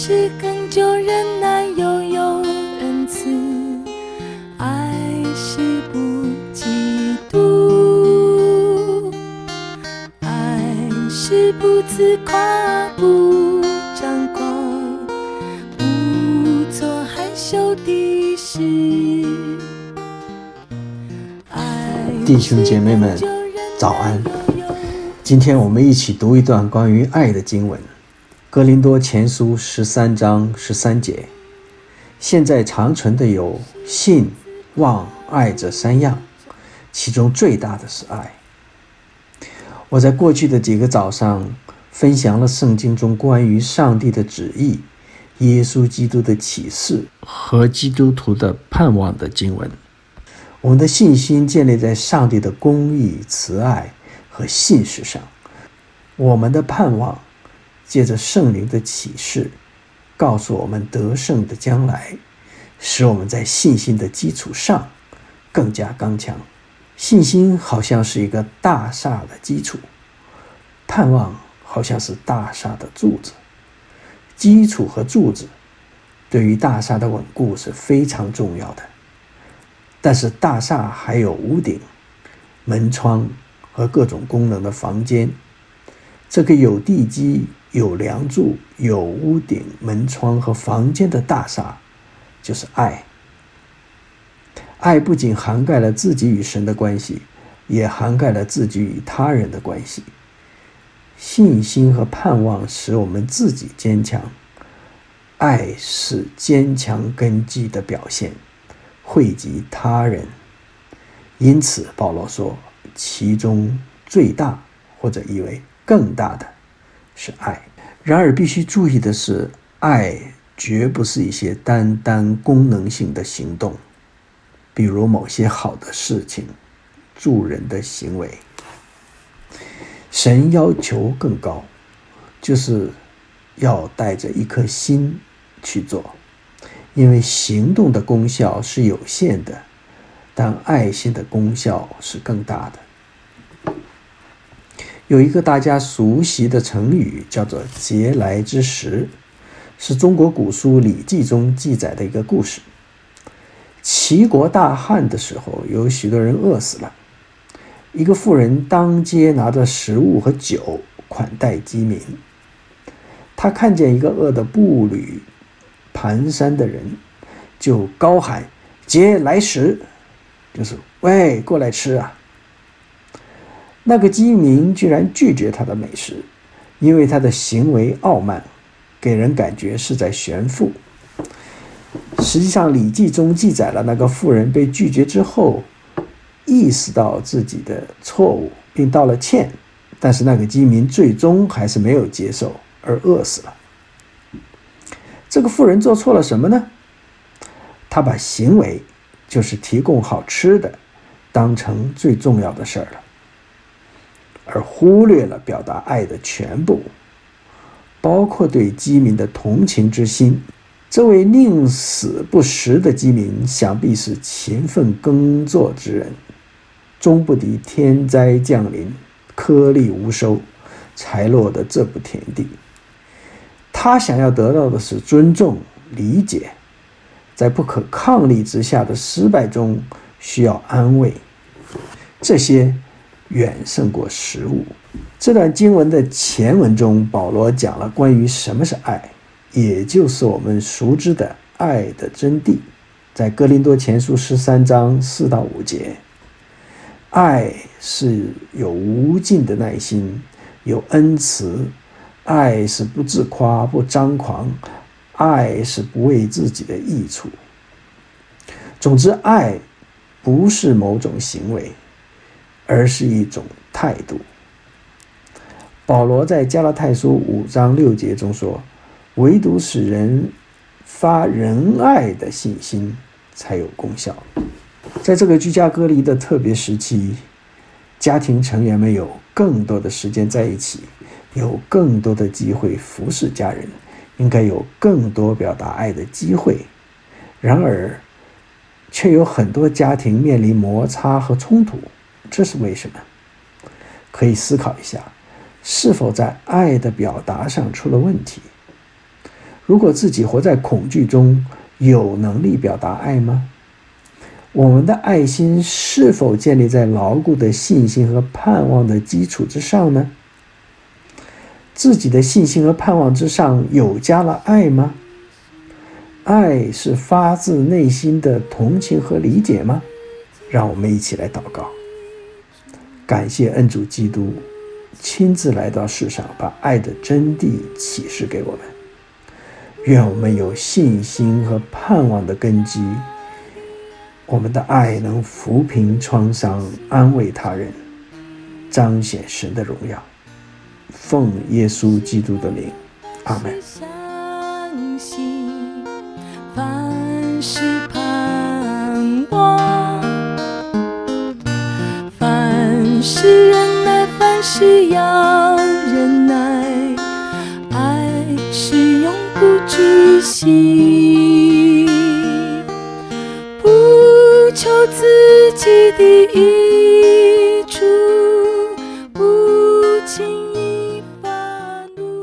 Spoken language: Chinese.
是恒久忍耐，又有恩慈，爱是不嫉妒，爱是不自夸，不张狂，不做害羞的事。 弟兄姐妹们，早安！今天我们一起读一段关于爱的经文，哥林多前书13章13节。现在长存的有信、望、爱这三样，其中最大的是爱。我在过去的几个早上分享了圣经中关于上帝的旨意、耶稣基督的启示和基督徒的盼望的经文。我们的信心建立在上帝的公义、慈爱和信实上，我们的盼望借着圣灵的启示告诉我们得胜的将来，使我们在信心的基础上更加刚强。信心好像是一个大厦的基础，盼望好像是大厦的柱子。基础和柱子对于大厦的稳固是非常重要的，但是大厦还有屋顶、门窗和各种功能的房间。这个有地基、有梁柱、有屋顶、门窗和房间的大厦就是爱。爱不仅涵盖了自己与神的关系，也涵盖了自己与他人的关系。信心和盼望使我们自己坚强，爱是坚强根基的表现，惠及他人。因此保罗说，其中最大或者以为更大的是爱。然而必须注意的是，爱绝不是一些单单功能性的行动，比如某些好的事情、助人的行为。神要求更高，就是要带着一颗心去做，因为行动的功效是有限的，但爱心的功效是更大的。有一个大家熟悉的成语叫做嗟来之食，是中国古书《礼记》中记载的一个故事。齐国大旱的时候，有许多人饿死了，一个妇人当街拿着食物和酒款待饥民。他看见一个饿得步履蹒跚的人，就高喊嗟来食，就是喂，过来吃啊。那个饥民居然拒绝他的美食，因为他的行为傲慢，给人感觉是在炫富。实际上《礼记》中记载了那个妇人被拒绝之后，意识到自己的错误并道了歉，但是那个饥民最终还是没有接受，而饿死了。这个妇人做错了什么呢？她把行为，就是提供好吃的，当成最重要的事儿了，而忽略了表达爱的全部，包括对饥民的同情之心。这位宁死不食的饥民想必是勤奋耕作之人，终不敌天灾降临，颗粒无收，才落得这步田地。他想要得到的是尊重、理解，在不可抗力之下的失败中需要安慰，这些远胜过食物。这段经文的前文中，保罗讲了关于什么是爱，也就是我们熟知的爱的真谛。在哥林多前书13章4到5节，爱是有无尽的耐心，有恩慈，爱是不自夸、不张狂，爱是不为自己的益处。总之，爱不是某种行为，而是一种态度。保罗在加拉太书5章6节中说，唯独使人发仁爱的信心才有功效。在这个居家隔离的特别时期，家庭成员们有更多的时间在一起，有更多的机会服侍家人，应该有更多表达爱的机会。然而却有很多家庭面临摩擦和冲突，这是为什么？可以思考一下，是否在爱的表达上出了问题？ 如果自己活在恐惧中，有能力表达爱吗？我们的爱心是否建立在牢固的信心和盼望的基础之上呢？自己的信心和盼望之上有加了爱吗？爱是发自内心的同情和理解吗？让我们一起来祷告。感谢恩主基督亲自来到世上，把爱的真谛启示给我们。愿我们有信心和盼望的根基，我们的爱能抚平创伤，安慰他人，彰显神的荣耀。奉耶稣基督的名，阿们。 相信凡事盼望，凡事忍耐，凡事要忍耐，爱是永不止息，不求自己的意